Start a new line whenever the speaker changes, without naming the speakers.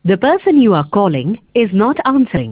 The person you are calling is not answering.